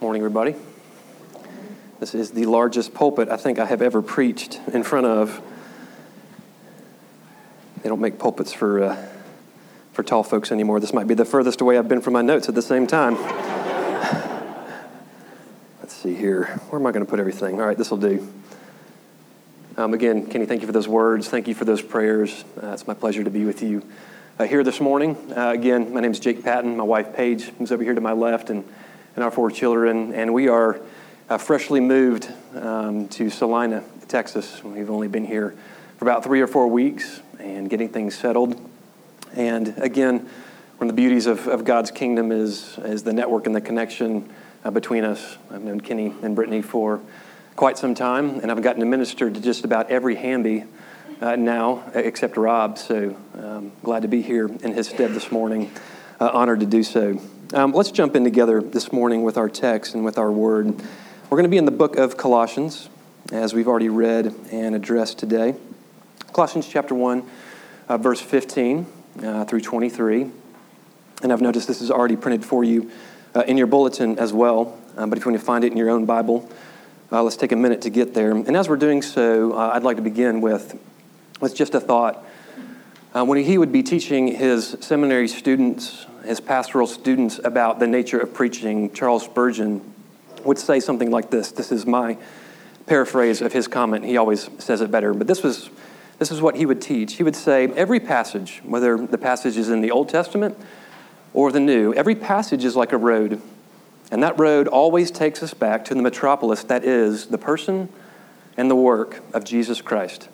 Morning, everybody. This is the largest pulpit I think I have ever preached in front of. They don't make pulpits for tall folks anymore. This might be the furthest away I've been from my notes at the same time. Let's see here. Where am I going to put everything? All right, this will do. Again, Kenny, thank you for those words. Thank you for those prayers. It's my pleasure to be with you here this morning. Again, my name is Jake Patton. My wife, Paige, is over here to my left, and our 4 children. And we are freshly moved to Salina, Texas. We've only been here for about 3 or 4 weeks and getting things settled. And again, one of the beauties of God's kingdom is the network and the connection between us. I've known Kenny and Brittany for quite some time, and I've gotten to minister to just about every Hamby now, except Rob. So glad to be here in his stead this morning. Honored to do so. Let's jump in together this morning with our text and with our word. We're going to be in the book of Colossians, as we've already read and addressed today. Colossians chapter 1, verse 15 through 23. And I've noticed this is already printed for you in your bulletin as well. But if you want to find it in your own Bible, let's take a minute to get there. And as we're doing so, I'd like to begin with just a thought. When he would be teaching his seminary students, his pastoral students about the nature of preaching, Charles Spurgeon would say something like this. This is my paraphrase of his comment. He always says it better, but this is what he would teach. He would say, every passage, whether the passage is in the Old Testament or the New, every passage is like a road, and that road always takes us back to the metropolis that is the person and the work of Jesus Christ.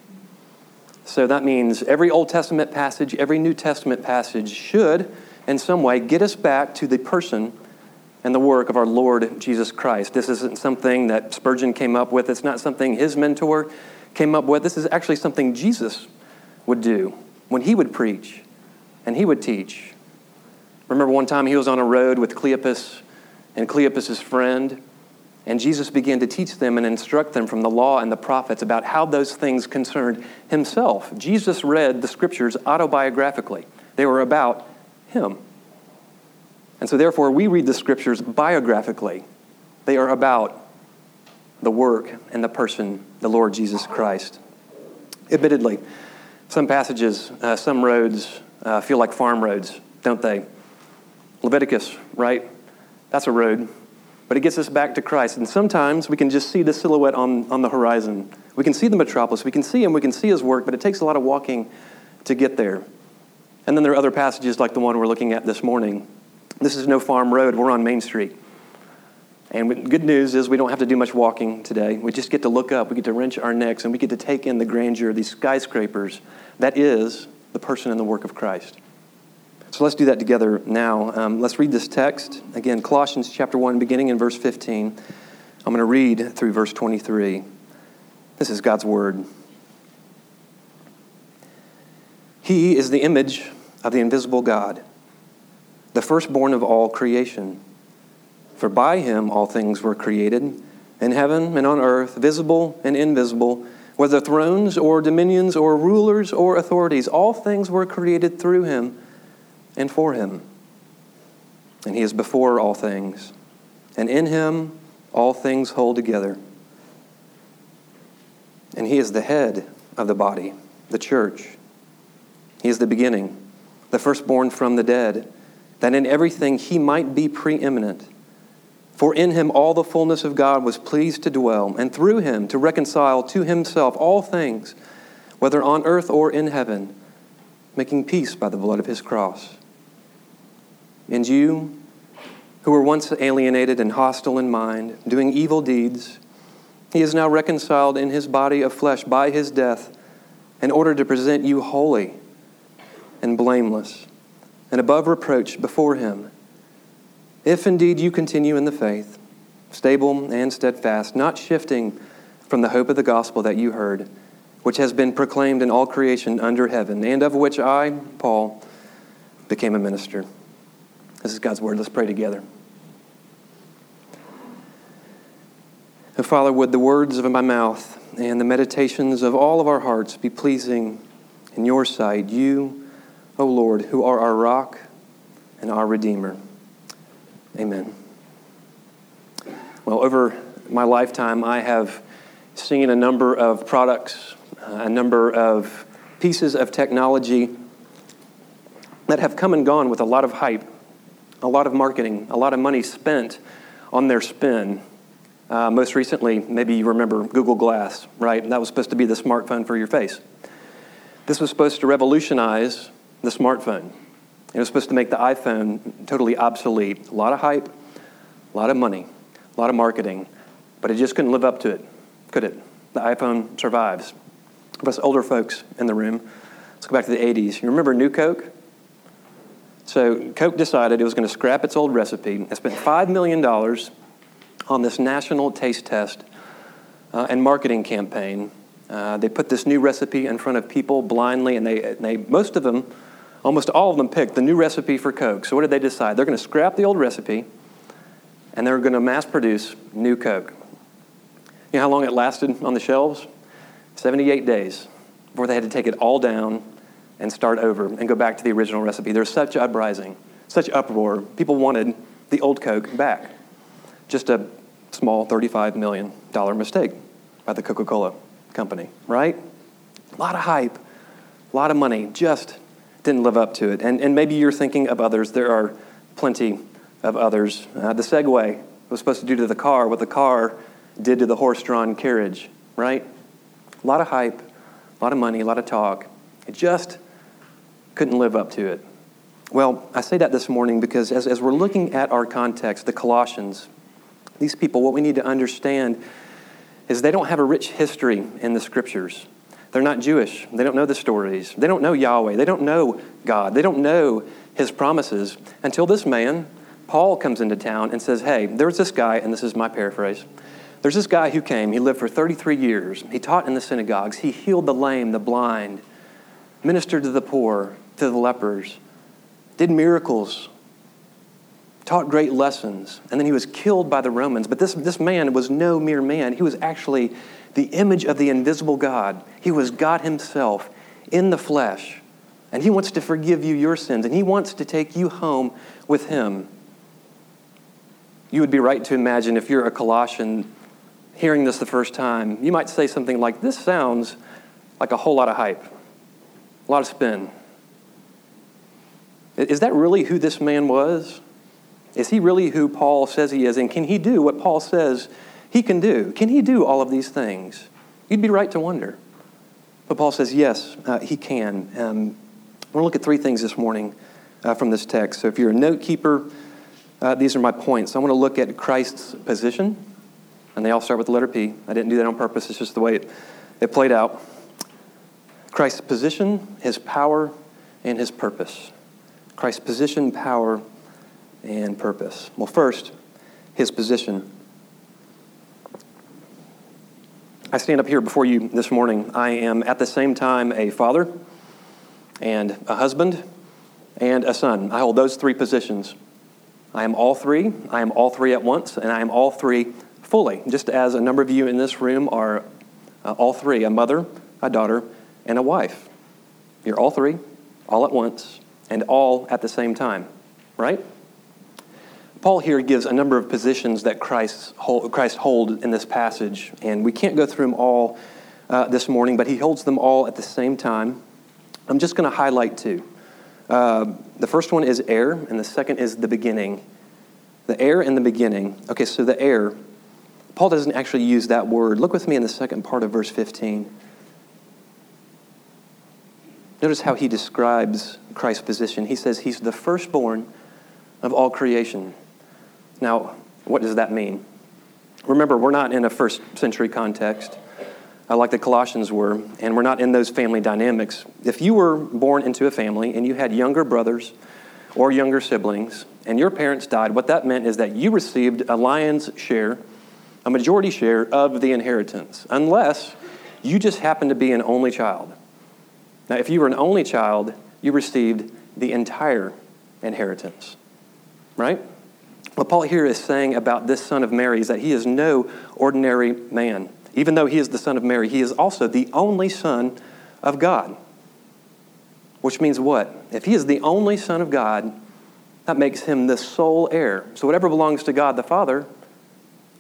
So that means every Old Testament passage, every New Testament passage should, in some way, get us back to the person and the work of our Lord Jesus Christ. This isn't something that Spurgeon came up with. It's not something his mentor came up with. This is actually something Jesus would do when he would preach and he would teach. Remember one time he was on a road with Cleopas and Cleopas' friend, and Jesus began to teach them and instruct them from the law and the prophets about how those things concerned himself. Jesus read the scriptures autobiographically. They were about him. And so therefore we read the scriptures biographically. They are about the work and the person, the Lord Jesus Christ. Admittedly, some passages, some roads feel like farm roads, don't they? Leviticus, right? That's a road. But it gets us back to Christ. And sometimes we can just see the silhouette on the horizon. We can see the metropolis. We can see him. We can see his work. But it takes a lot of walking to get there. And then there are other passages like the one we're looking at this morning. This is no farm road. We're on Main Street. And good news is we don't have to do much walking today. We just get to look up. We get to wrench our necks. And we get to take in the grandeur of these skyscrapers. That is the person and the work of Christ. So let's do that together now. Let's read this text. Again, Colossians chapter 1, beginning in verse 15. I'm going to read through verse 23. This is God's word. He is the image of the invisible God, the firstborn of all creation. For by him all things were created, in heaven and on earth, visible and invisible, whether thrones or dominions or rulers or authorities. All things were created through him and for him. And he is before all things, and in him all things hold together. And he is the head of the body, the church. He is the beginning, the firstborn from the dead, that in everything he might be preeminent. For in him all the fullness of God was pleased to dwell, and through him to reconcile to himself all things, whether on earth or in heaven, making peace by the blood of his cross. And you, who were once alienated and hostile in mind, doing evil deeds, he is now reconciled in his body of flesh by his death, in order to present you holy and blameless and above reproach before him. If indeed you continue in the faith, stable and steadfast, not shifting from the hope of the gospel that you heard, which has been proclaimed in all creation under heaven, and of which I, Paul, became a minister. This is God's word. Let's pray together. And Father, would the words of my mouth and the meditations of all of our hearts be pleasing in your sight, you, O Lord, who are our rock and our Redeemer. Amen. Well, over my lifetime, I have seen a number of products, a number of pieces of technology that have come and gone with a lot of hype, a lot of marketing, a lot of money spent on their spin. Most recently, maybe you remember Google Glass, right? That was supposed to be the smartphone for your face. This was supposed to revolutionize the smartphone. It was supposed to make the iPhone totally obsolete. A lot of hype, a lot of money, a lot of marketing, but it just couldn't live up to it, could it? The iPhone survives. For us older folks in the room, let's go back to the 80s. You remember New Coke? So Coke decided it was going to scrap its old recipe. It spent $5 million on this national taste test and marketing campaign. They put this new recipe in front of people blindly, and they most of them, almost all of them, picked the new recipe for Coke. So what did they decide? They're going to scrap the old recipe, and they're going to mass produce new Coke. You know how long it lasted on the shelves? 78 days before they had to take it all down and start over and go back to the original recipe. There's such uprising, such uproar. People wanted the old Coke back. Just a small $35 million mistake by the Coca-Cola company, right? A lot of hype, a lot of money, just didn't live up to it. And maybe you're thinking of others. There are plenty of others. The Segway was supposed to do to the car what the car did to the horse-drawn carriage, right? A lot of hype, a lot of money, a lot of talk. It just couldn't live up to it. Well, I say that this morning because as we're looking at our context, the Colossians, these people, what we need to understand is they don't have a rich history in the Scriptures. They're not Jewish. They don't know the stories. They don't know Yahweh. They don't know God. They don't know His promises until this man, Paul, comes into town and says, hey, there's this guy, and this is my paraphrase. There's this guy who came. He lived for 33 years. He taught in the synagogues. He healed the lame, the blind, ministered to the poor, to the lepers, did miracles, taught great lessons, and then he was killed by the Romans. But this man was no mere man. He was actually the image of the invisible God. He was God Himself in the flesh, and He wants to forgive you your sins, and He wants to take you home with Him. You would be right to imagine if you're a Colossian hearing this the first time, you might say something like, this sounds like a whole lot of hype, a lot of spin. Is that really who this man was? Is he really who Paul says he is? And can he do what Paul says he can do? Can he do all of these things? You'd be right to wonder. But Paul says, yes, he can. I want to look at three things this morning from this text. So if you're a note keeper, these are my points. I want to look at Christ's position, and they all start with the letter P. I didn't do that on purpose. It's just the way it played out. Christ's position, His power, and His purpose. Christ's position, power, and purpose. Well, first, His position. I stand up here before you this morning. I am at the same time a father and a husband and a son. I hold those three positions. I am all three. I am all three at once, and I am all three fully, just as a number of you in this room are all three, a mother, a daughter, and a wife. You're all three, all at once, and all at the same time, right? Paul here gives a number of positions that Christ holds in this passage, and we can't go through them all this morning, but he holds them all at the same time. I'm just going to highlight two. The first one is heir, and the second is the beginning. The heir and the beginning. Okay, so the heir, Paul doesn't actually use that word. Look with me in the second part of verse 15. Notice how he describes Christ's position. He says he's the firstborn of all creation. Now, what does that mean? Remember, we're not in a first century context like the Colossians were, and we're not in those family dynamics. If you were born into a family and you had younger brothers or younger siblings, and your parents died, what that meant is that you received a lion's share, a majority share of the inheritance, unless you just happened to be an only child. Now, if you were an only child, you received the entire inheritance, right? What Paul here is saying about this son of Mary is that he is no ordinary man. Even though he is the son of Mary, he is also the only son of God. Which means what? If he is the only son of God, that makes him the sole heir. So whatever belongs to God the Father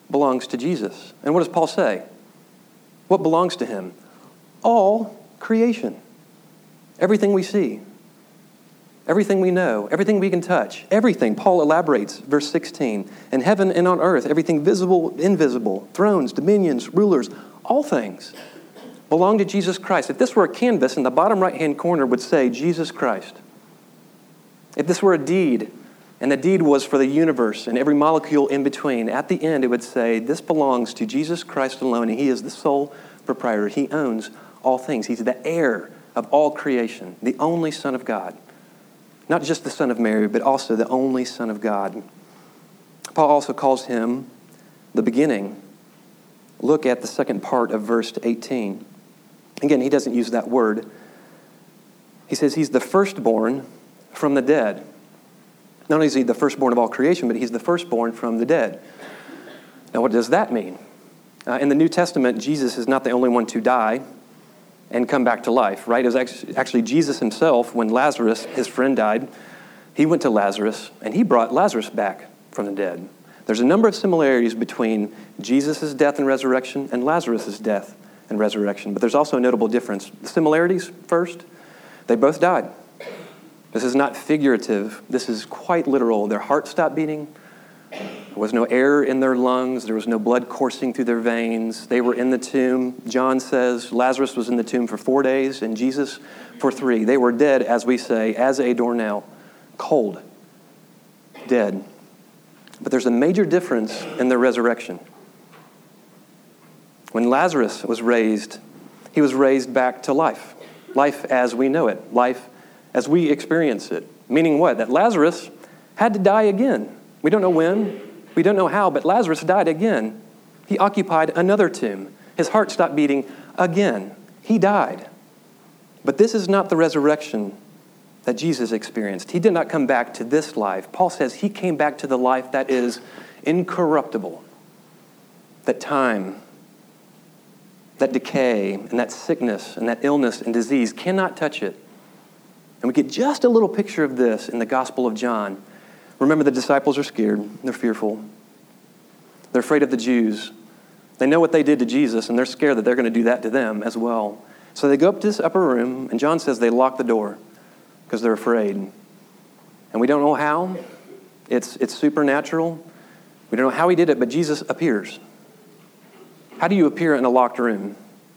belongs to Jesus. And what does Paul say? What belongs to him? All creation. Everything we see. Everything we know. Everything we can touch. Everything. Paul elaborates, verse 16. In heaven and on earth, everything visible, invisible, thrones, dominions, rulers, all things belong to Jesus Christ. If this were a canvas, in the bottom right-hand corner would say, Jesus Christ. If this were a deed, and the deed was for the universe and every molecule in between, at the end it would say, this belongs to Jesus Christ alone, and he is the sole proprietor. He owns all things. He's the heir of all creation, the only Son of God. Not just the Son of Mary, but also the only Son of God. Paul also calls him the beginning. Look at the second part of verse 18. Again, he doesn't use that word. He says he's the firstborn from the dead. Not only is he the firstborn of all creation, but he's the firstborn from the dead. Now, what does that mean? In the New Testament, Jesus is not the only one to die and come back to life, right? It was actually Jesus himself, when Lazarus, his friend, died, he went to Lazarus, and he brought Lazarus back from the dead. There's a number of similarities between Jesus' death and resurrection and Lazarus' death and resurrection, but there's also a notable difference. The similarities, first, they both died. This is not figurative. This is quite literal. Their hearts stopped beating. There was no air in their lungs. There was no blood coursing through their veins. They were in the tomb. John says Lazarus was in the tomb for 4 days and Jesus for 3. They were dead, as we say, as a doornail, cold, dead. But there's a major difference in their resurrection. When Lazarus was raised, he was raised back to life. Life as we know it. Life as we experience it. Meaning what? That Lazarus had to die again. We don't know when, we don't know how, but Lazarus died again. He occupied another tomb. His heart stopped beating again. He died. But this is not the resurrection that Jesus experienced. He did not come back to this life. Paul says he came back to the life that is incorruptible. That time, that decay, and that sickness, and that illness and disease cannot touch it. And we get just a little picture of this in the Gospel of John. Remember, the disciples are scared. They're fearful. They're afraid of the Jews. They know what they did to Jesus, and they're scared that they're going to do that to them as well. So they go up to this upper room, and John says they lock the door because they're afraid. And we don't know how. It's supernatural. We don't know how he did it, but Jesus appears. How do you appear in a locked room?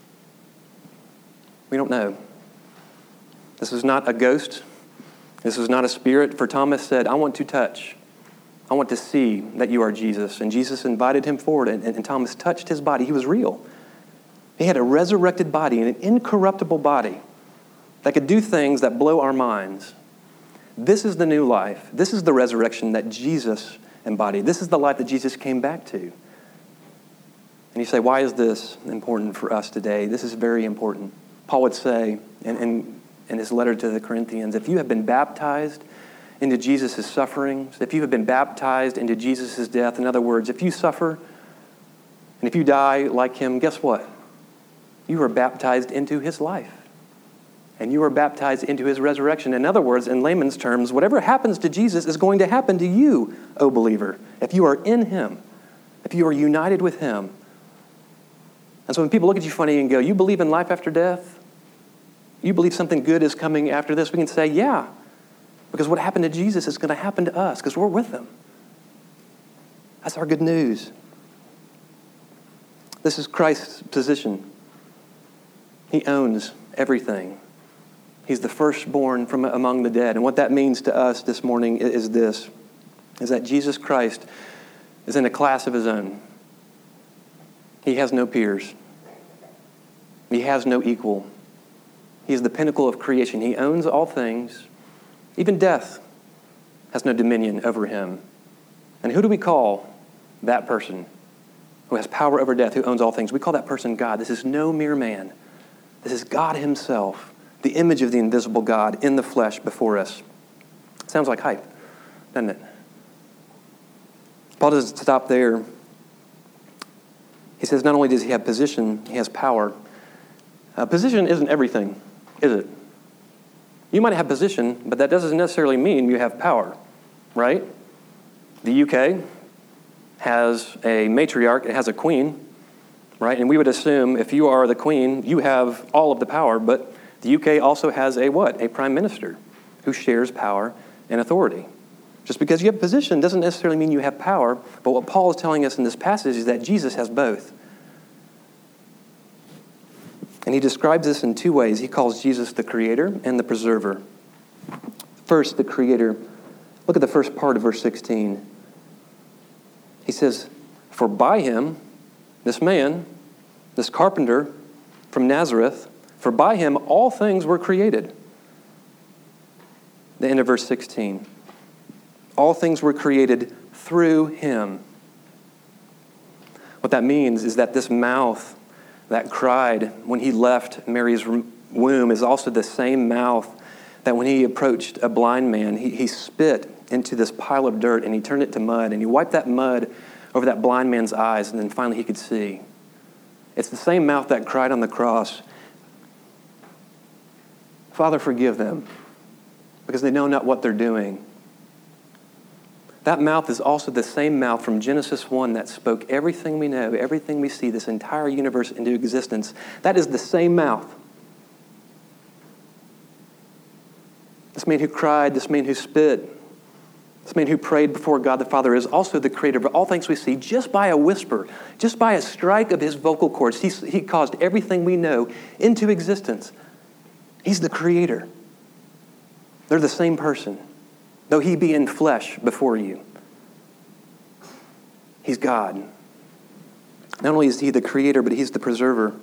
We don't know. This is not a ghost. This is not a spirit. For Thomas said, I want to touch. I want to see that you are Jesus. And Jesus invited him forward, and Thomas touched his body. He was real. He had a resurrected body, an incorruptible body that could do things that blow our minds. This is the new life. This is the resurrection that Jesus embodied. This is the life that Jesus came back to. And you say, why is this important for us today? This is very important. Paul would say, in his letter to the Corinthians, if you have been baptized into Jesus' sufferings, if you have been baptized into Jesus' death, in other words, if you suffer and if you die like him, guess what? You are baptized into his life. And you are baptized into his resurrection. In other words, in layman's terms, whatever happens to Jesus is going to happen to you, O believer, if you are in him, if you are united with him. And so when people look at you funny and go, you believe in life after death? You believe something good is coming after this? We can say, yeah, because what happened to Jesus is going to happen to us because we're with him. That's our good news. This is Christ's position. He owns everything. He's the firstborn from among the dead. And what that means to us this morning is this, is that Jesus Christ is in a class of his own. He has no peers. He has no equal. He is the pinnacle of creation. He owns all things. Even death has no dominion over him. And who do we call that person who has power over death, who owns all things? We call that person God. This is no mere man. This is God himself, the image of the invisible God in the flesh before us. Sounds like hype, doesn't it? Paul doesn't stop there. He says not only does he have position, he has power. Position isn't everything, is it? You might have position, but that doesn't necessarily mean you have power, right? The UK has a matriarch, it has a queen, right? And we would assume if you are the queen, you have all of the power, but the UK also has a what? A prime minister who shares power and authority. Just because you have position doesn't necessarily mean you have power, but what Paul is telling us in this passage is that Jesus has both. And he describes this in two ways. He calls Jesus the creator and the preserver. First, the creator. Look at the first part of verse 16. He says, "For by him," this man, this carpenter from Nazareth, "for by him all things were created." The end of verse 16. All things were created through him. What that means is that this mouth that cried when he left Mary's womb is also the same mouth that when he approached a blind man, he spit into this pile of dirt and he turned it to mud and he wiped that mud over that blind man's eyes and then finally he could see. It's the same mouth that cried on the cross, "Father, forgive them, because they know not what they're doing." That mouth is also the same mouth from Genesis 1 that spoke everything we know, everything we see, this entire universe into existence. That is the same mouth. This man who cried, this man who spit, this man who prayed before God the Father is also the creator of all things we see. Just by a whisper, just by a strike of his vocal cords, he caused everything we know into existence. He's the creator. They're the same person, though he be in flesh before you. He's God. Not only is he the creator, but he's the preserver.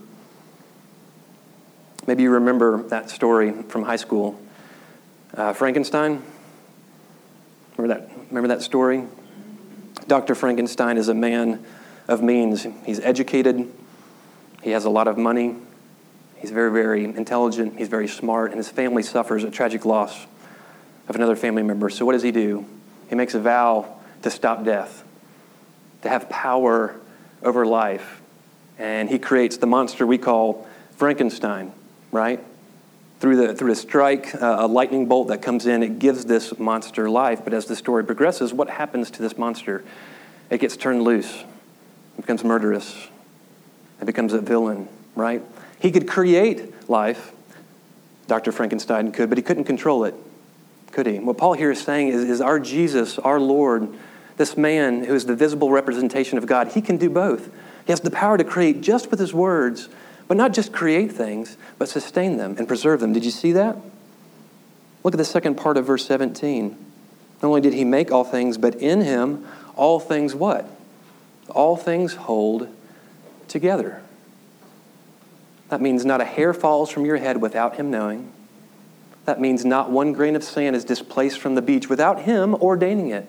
Maybe you remember that story from high school. Frankenstein? Remember that story? Dr. Frankenstein is a man of means. He's educated. He has a lot of money. He's very, very intelligent. He's very smart. And his family suffers a tragic loss of another family member. So what does he do? He makes a vow to stop death, to have power over life. And he creates the monster we call Frankenstein, right? Through the strike, a lightning bolt that comes in, it gives this monster life. But as the story progresses, what happens to this monster? It gets turned loose. It becomes murderous. It becomes a villain, right? He could create life, Dr. Frankenstein could, but he couldn't control it, could he? What Paul here is saying is our Jesus, our Lord, this man who is the visible representation of God, he can do both. He has the power to create just with his words, but not just create things, but sustain them and preserve them. Did you see that? Look at the second part of verse 17. Not only did he make all things, but in him all things what? All things hold together. That means not a hair falls from your head without him knowing. That means not one grain of sand is displaced from the beach without him ordaining it.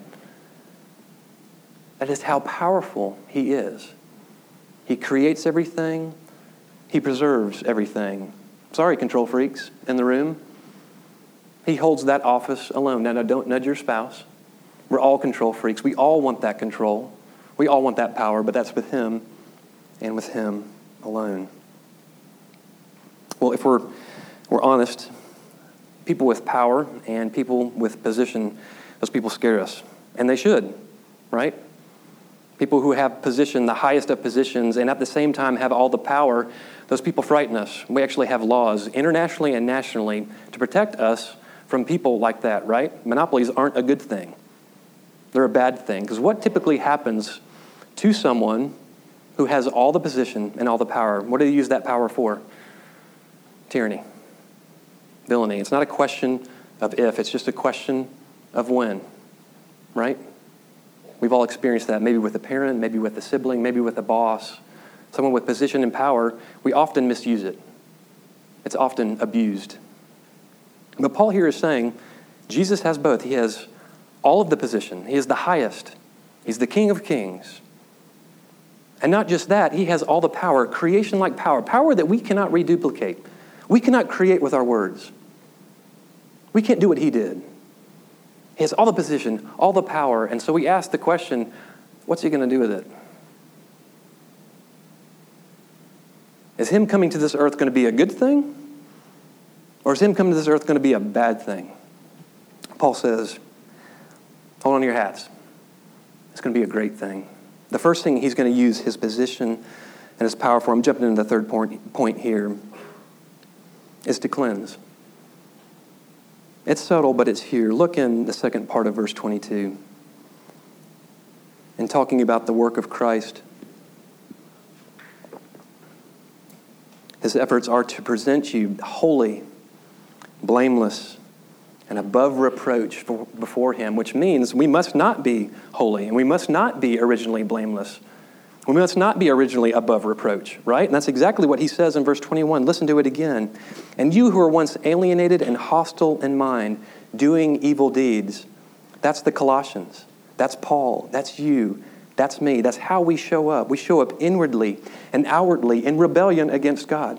That is how powerful he is. He creates everything. He preserves everything. Sorry, control freaks in the room. He holds that office alone. Now, don't nudge your spouse. We're all control freaks. We all want that control. We all want that power, but that's with him and with him alone. Well, if we're honest, people with power and people with position, those people scare us. And they should, right? People who have position, the highest of positions, and at the same time have all the power, those people frighten us. We actually have laws internationally and nationally to protect us from people like that, right? Monopolies aren't a good thing. They're a bad thing. Because what typically happens to someone who has all the position and all the power, what do they use that power for? Tyranny. Villainy. It's not a question of if, it's just a question of when, right? We've all experienced that, maybe with a parent, maybe with a sibling, maybe with a boss. Someone with position and power, we often misuse it. It's often abused. But Paul here is saying Jesus has both. He has all of the position. He is the highest. He's the King of Kings. And not just that, he has all the power, creation-like power, power that we cannot reduplicate. We cannot create with our words. We can't do what he did. He has all the position, all the power, and so we ask the question, what's he going to do with it? Is him coming to this earth going to be a good thing? Or is him coming to this earth going to be a bad thing? Paul says, hold on to your hats. It's going to be a great thing. The first thing he's going to use his position and his power for, I'm jumping into the third point here, is to cleanse. It's subtle, but it's here. Look in the second part of verse 22. In talking about the work of Christ, his efforts are to present you holy, blameless, and above reproach before him, which means we must not be holy, and we must not be originally blameless. We must not be originally above reproach, right? And that's exactly what he says in verse 21. Listen to it again. And you who were once alienated and hostile in mind, doing evil deeds. That's the Colossians. That's Paul. That's you. That's me. That's how we show up. We show up inwardly and outwardly in rebellion against God.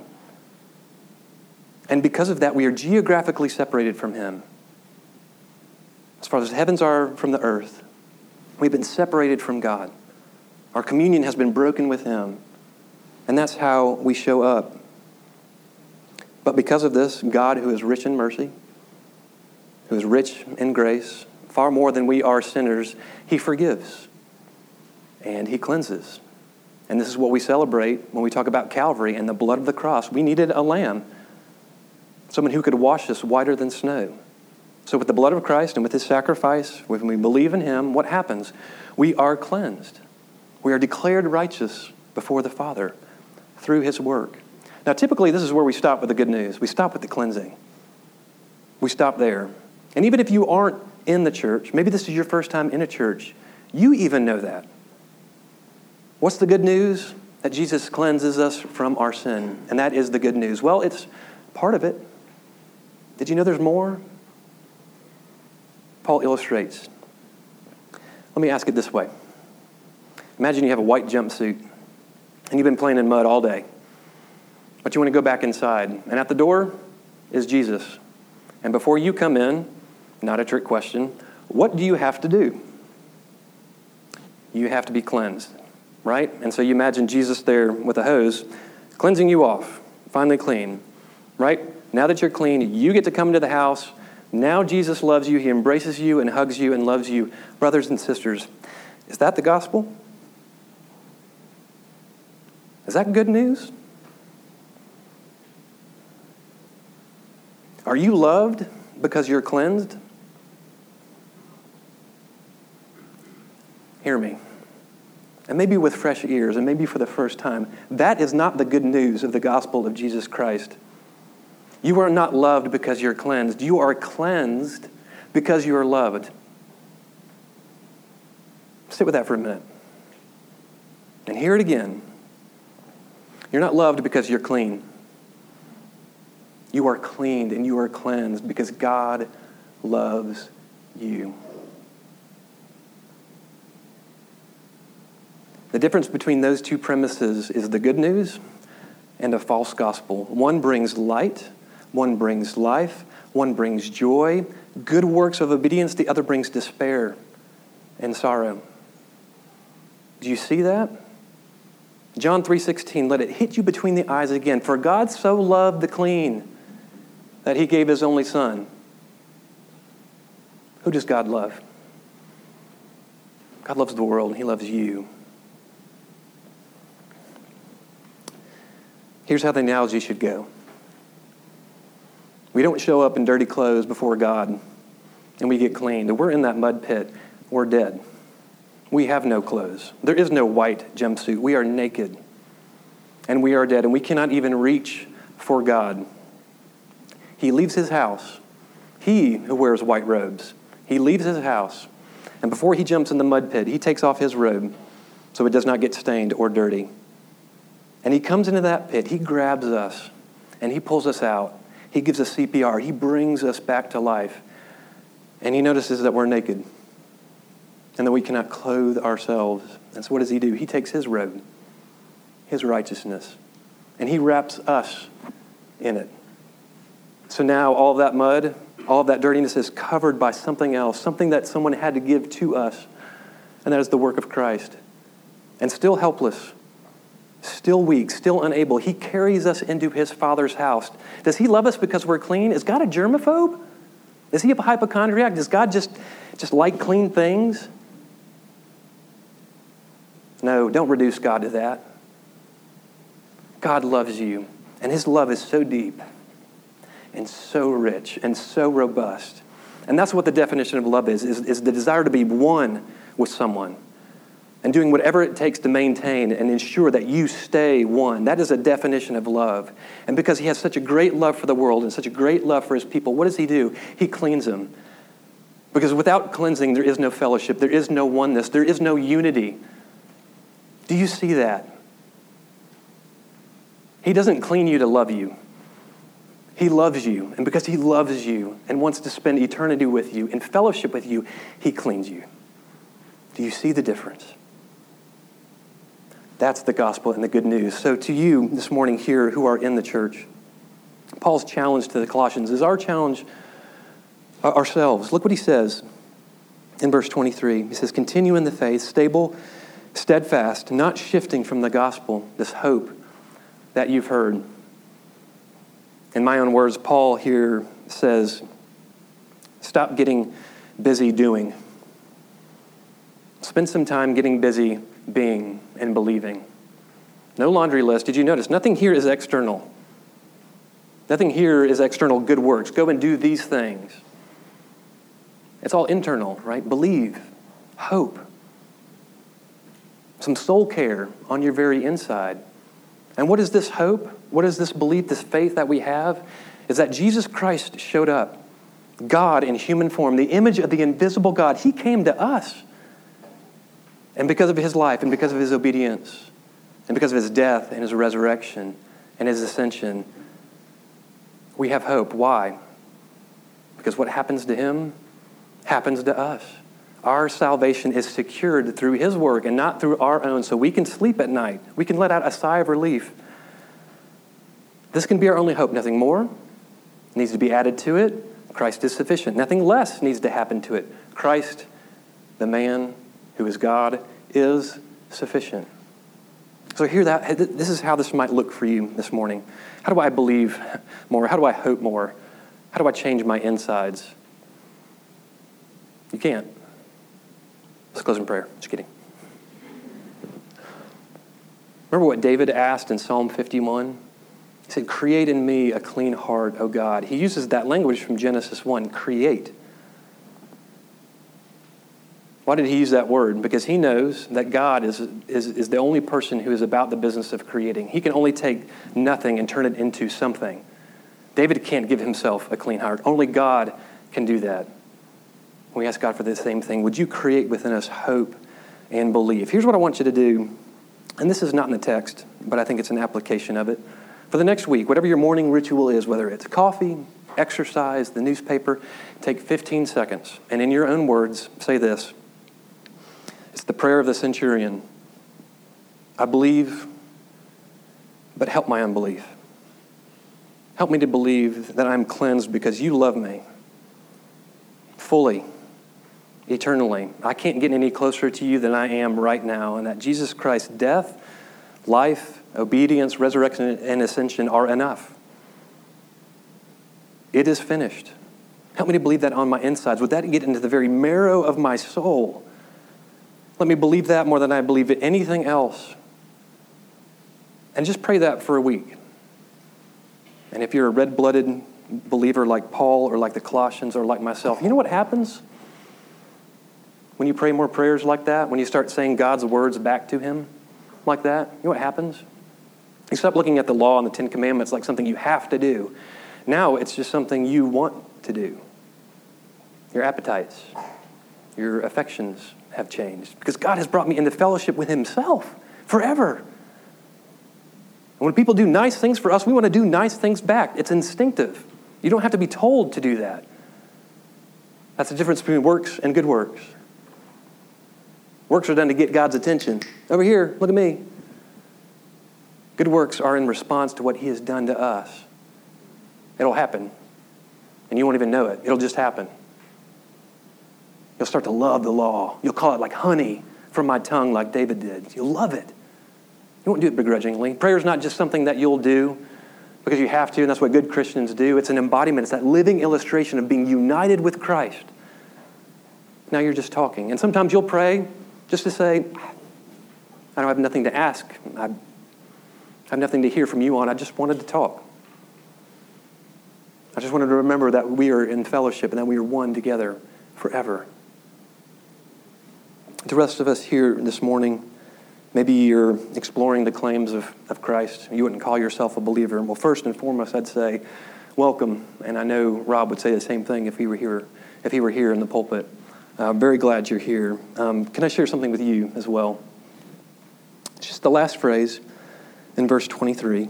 And because of that, we are geographically separated from him. As far as the heavens are from the earth, we've been separated from God. Our communion has been broken with him. And that's how we show up. But because of this, God, who is rich in mercy, who is rich in grace, far more than we are sinners, he forgives and he cleanses. And this is what we celebrate when we talk about Calvary and the blood of the cross. We needed a lamb, someone who could wash us whiter than snow. So with the blood of Christ and with his sacrifice, when we believe in him, what happens? We are cleansed. We are declared righteous before the Father through his work. Now, typically, this is where we stop with the good news. We stop with the cleansing. We stop there. And even if you aren't in the church, maybe this is your first time in a church, you even know that. What's the good news? That Jesus cleanses us from our sin. And that is the good news. Well, it's part of it. Did you know there's more? Paul illustrates. Let me ask it this way. Imagine you have a white jumpsuit and you've been playing in mud all day. But you want to go back inside. And at the door is Jesus. And before you come in, not a trick question, what do you have to do? You have to be cleansed, right? And so you imagine Jesus there with a hose, cleansing you off, finally clean, right? Now that you're clean, you get to come into the house. Now Jesus loves you. He embraces you and hugs you and loves you. Brothers and sisters, is that the gospel? Is that good news? Are you loved because you're cleansed? Hear me. And maybe with fresh ears, and maybe for the first time, that is not the good news of the gospel of Jesus Christ. You are not loved because you're cleansed. You are cleansed because you are loved. Sit with that for a minute. And hear it again. You're not loved because you're clean. You are cleaned and you are cleansed because God loves you. The difference between those two premises is the good news and a false gospel. One brings light, one brings life, one brings joy, good works of obedience, the other brings despair and sorrow. Do you see that? John 3:16, let it hit you between the eyes again. For God so loved the clean that he gave his only son. Who does God love? God loves the world and he loves you. Here's how the analogy should go. We don't show up in dirty clothes before God and we get cleaned. We're in that mud pit. We're dead. We have no clothes. There is no white jumpsuit. We are naked and we are dead and we cannot even reach for God. He leaves his house. He who wears white robes. He leaves his house. And before he jumps in the mud pit, he takes off his robe so it does not get stained or dirty. And he comes into that pit. He grabs us and he pulls us out. He gives us CPR. He brings us back to life. And he notices that we're naked and that we cannot clothe ourselves. And so what does he do? He takes his robe, his righteousness, and he wraps us in it. So now all of that mud, all of that dirtiness is covered by something else, something that someone had to give to us, and that is the work of Christ. And still helpless, still weak, still unable, he carries us into his Father's house. Does he love us because we're clean? Is God a germaphobe? Is he a hypochondriac? Does God just like clean things? No, don't reduce God to that. God loves you, and his love is so deep and so rich and so robust. And that's what the definition of love is the desire to be one with someone and doing whatever it takes to maintain and ensure that you stay one. That is a definition of love. And because he has such a great love for the world and such a great love for his people, what does he do? He cleans them. Because without cleansing, there is no fellowship, there is no oneness, there is no unity. Do you see that? He doesn't clean you to love you. He loves you. And because he loves you and wants to spend eternity with you, in fellowship with you, he cleans you. Do you see the difference? That's the gospel and the good news. So to you this morning here who are in the church, Paul's challenge to the Colossians is our challenge ourselves. Look what he says in verse 23. He says, continue in the faith, stable, steadfast, not shifting from the gospel, this hope that you've heard. In my own words, Paul here says, stop getting busy doing. Spend some time getting busy being and believing. No laundry list. Did you notice? Nothing here is external. Nothing here is external good works. Go and do these things. It's all internal, right? Believe, hope, some soul care on your very inside. And what is this hope? What is this belief, this faith that we have? Is that Jesus Christ showed up, God in human form, the image of the invisible God. He came to us. And because of his life and because of his obedience and because of his death and his resurrection and his ascension, we have hope. Why? Because what happens to him happens to us. Our salvation is secured through his work and not through our own, so we can sleep at night. We can let out a sigh of relief. This can be our only hope. Nothing more needs to be added to it. Christ is sufficient. Nothing less needs to happen to it. Christ, the man who is God, is sufficient. So hear that. This is how this might look for you this morning. How do I believe more? How do I hope more? How do I change my insides? You can't. Let's close in prayer. Just kidding. Remember what David asked in Psalm 51? He said, create in me a clean heart, O God. He uses that language from Genesis 1, create. Why did he use that word? Because he knows that God is the only person who is about the business of creating. He can only take nothing and turn it into something. David can't give himself a clean heart. Only God can do that. We ask God for the same thing. Would you create within us hope and belief? Here's what I want you to do. And this is not in the text, but I think it's an application of it. For the next week, whatever your morning ritual is, whether it's coffee, exercise, the newspaper, take 15 seconds. And in your own words, say this. It's the prayer of the centurion. I believe, but help my unbelief. Help me to believe that I'm cleansed because you love me fully, eternally. I can't get any closer to you than I am right now, and that Jesus Christ's death, life, obedience, resurrection, and ascension are enough. It is finished. Help me to believe that on my insides. Would that get into the very marrow of my soul? Let me believe that more than I believe anything else. And just pray that for a week. And if you're a red-blooded believer like Paul or like the Colossians or like myself, you know what happens when you pray more prayers like that? When you start saying God's words back to him like that? You know what happens? You stop looking at the law and the Ten Commandments like something you have to do. Now it's just something you want to do. Your appetites, your affections have changed because God has brought me into fellowship with himself forever. And when people do nice things for us, we want to do nice things back. It's instinctive. You don't have to be told to do that. That's the difference between works and good works. Works are done to get God's attention. Over here, look at me. Good works are in response to what he has done to us. It'll happen. And you won't even know it. It'll just happen. You'll start to love the law. You'll call it like honey from my tongue like David did. You'll love it. You won't do it begrudgingly. Prayer is not just something that you'll do because you have to, and that's what good Christians do. It's an embodiment. It's that living illustration of being united with Christ. Now you're just talking. And sometimes you'll pray just to say, I don't have nothing to ask. I have nothing to hear from you on. I just wanted to talk. I just wanted to remember that we are in fellowship and that we are one together forever. The rest of us here this morning, maybe you're exploring the claims of Christ. You wouldn't call yourself a believer. Well, first and foremost, I'd say, welcome. And I know Rob would say the same thing if he were here in the pulpit. I'm very glad you're here. Can I share something with you as well? Just the last phrase in verse 23.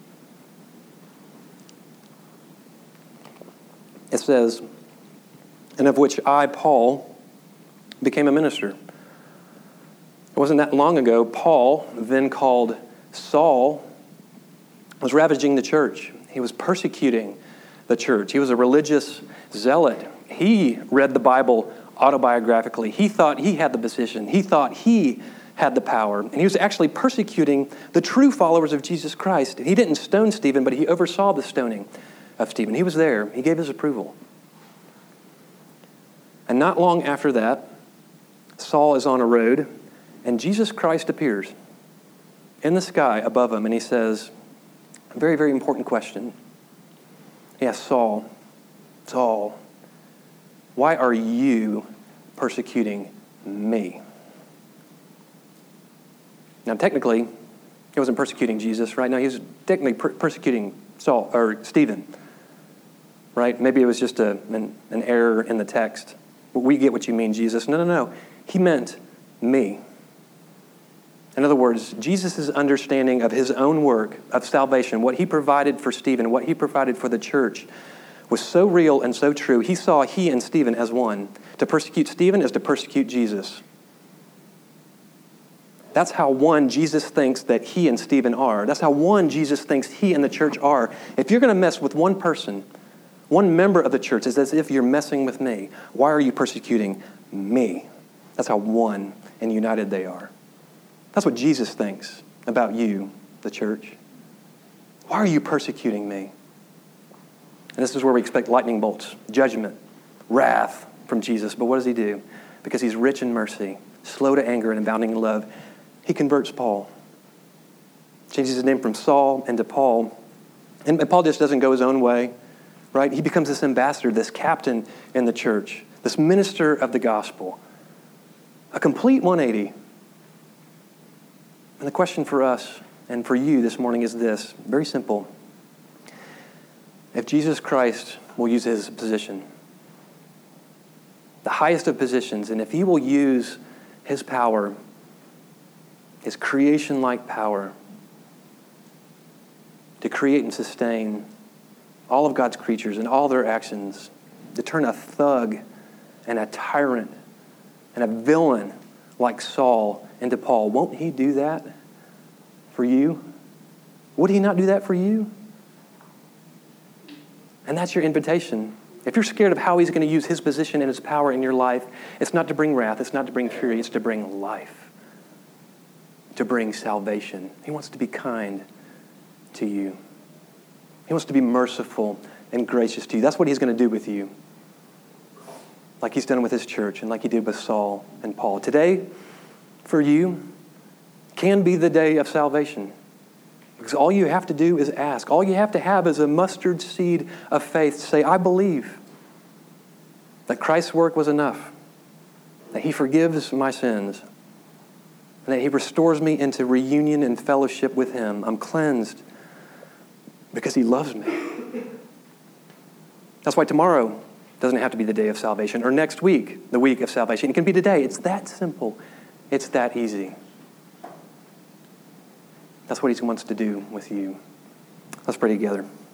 It says, and of which I, Paul, became a minister. It wasn't that long ago, Paul, then called Saul, was ravaging the church. He was persecuting the church. He was a religious zealot. He read the Bible autobiographically. He thought he had the position. He thought he had the power. And he was actually persecuting the true followers of Jesus Christ. He didn't stone Stephen, but he oversaw the stoning of Stephen. He was there. He gave his approval. And not long after that, Saul is on a road, and Jesus Christ appears in the sky above him, and he says, a very, very important question. He asks Saul, Saul, why are you persecuting me? Now, technically, he wasn't persecuting Jesus, right? No, he was technically persecuting Saul or Stephen, right? Maybe it was just an error in the text. We get what you mean, Jesus. No. He meant me. In other words, Jesus' understanding of his own work of salvation, what he provided for Stephen, what he provided for the church, was so real and so true. He saw he and Stephen as one. To persecute Stephen is to persecute Jesus. That's how one Jesus thinks that he and Stephen are. That's how one Jesus thinks he and the church are. If you're going to mess with one person, one member of the church, it's as if you're messing with me. Why are you persecuting me? That's how one and united they are. That's what Jesus thinks about you, the church. Why are you persecuting me? And this is where we expect lightning bolts, judgment, wrath from Jesus. But what does he do? Because he's rich in mercy, slow to anger and abounding in love, he converts Paul. Changes his name from Saul into Paul. And Paul just doesn't go his own way, right? He becomes this ambassador, this captain in the church, this minister of the gospel. A complete 180. And the question for us and for you this morning is this, very simple. If Jesus Christ will use his position, the highest of positions, and if he will use his power, his creation-like power, to create and sustain all of God's creatures and all their actions, to turn a thug and a tyrant and a villain like Saul into Paul, won't he do that for you? Would he not do that for you? And that's your invitation. If you're scared of how he's going to use his position and his power in your life, it's not to bring wrath, it's not to bring fury, it's to bring life, to bring salvation. He wants to be kind to you. He wants to be merciful and gracious to you. That's what he's going to do with you, like he's done with his church and like he did with Saul and Paul. Today, for you, can be the day of salvation. Because all you have to do is ask. All you have to have is a mustard seed of faith to say, I believe that Christ's work was enough, that he forgives my sins, and that he restores me into reunion and fellowship with him. I'm cleansed because he loves me. That's why tomorrow doesn't have to be the day of salvation, or next week, the week of salvation. It can be today. It's that simple. It's that easy. That's what he wants to do with you. Let's pray together.